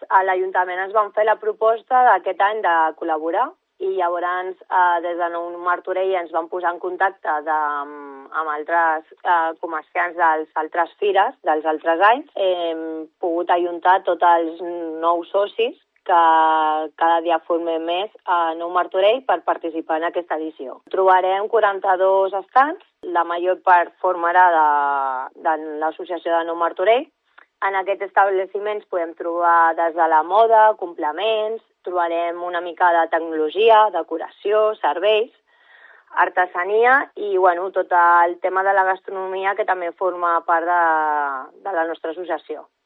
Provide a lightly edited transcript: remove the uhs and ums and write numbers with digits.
a l'Ajuntament ens van fer la proposta d'aquest any de col·laborar i llavors des de Nou Martorell ens van posar en contacte amb altres comerciants dels altres fires, dels altres anys. Hem pogut ajuntar tots els nous socis que cada dia formem més a Nou Martorell per participar en aquesta edició. Trobarem 42 estants, la major part formarà de l'associació de Nou Martorell. En aquests establiments podem trobar des de la moda, complements, trobarem una mica de tecnologia, decoració, serveis, artesania i tot el tema de la gastronomia que també forma part de la nostra associació.